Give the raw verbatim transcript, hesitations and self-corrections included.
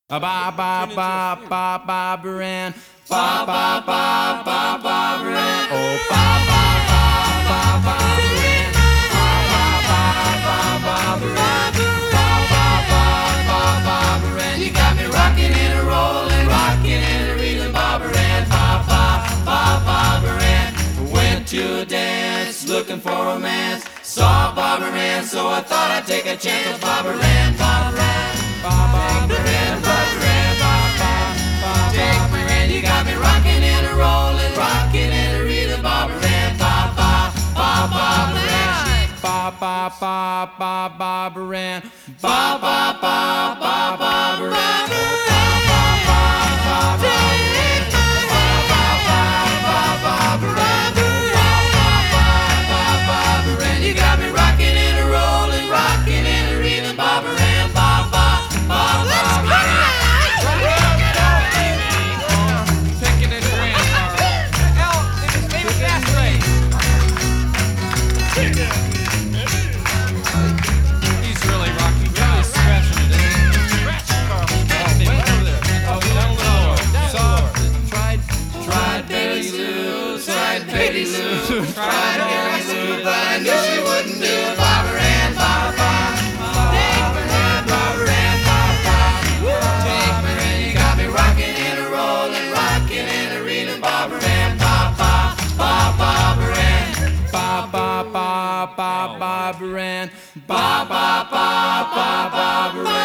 Ba ba ba ba ba Barbara ba ba ba ba Barbara, oh ba ba ba ba Barbara, ba ba ba ba Barbara, ba ba ba ba Barbara. You got me rocking and a rolling, rocking and a reeling, Barbara, ba ba ba Barbara. Went to a dance, looking for romance, saw Barbara, so I thought I'd take a chance with Barbara, Barbara. Ba ba you got me rocking and a rolling, rocking and a reeling, Barbara, ba ba ba Barbara, ba ba ba ba Barbara, ba ba ba ba Barbara. You got me rocking and a rolling, rocking and a reeling, Barbara, ba ba ba Barbara. He's really rocking, really scratching it. Scratch, Carl. Wait over there. Oh, down low. Down Tried, tried Betty Lou, tried Betty Lou, tried Betty Lou, but I knew she wouldn't do it. Barbara and Baba, Barbara and Barbara and Baba. Take my hand, you got me rocking and a rolling, rocking and a reeling, Barbara and Baba, Barbara and Baba, Baba, Barbara and Baba, Baba, Barbara.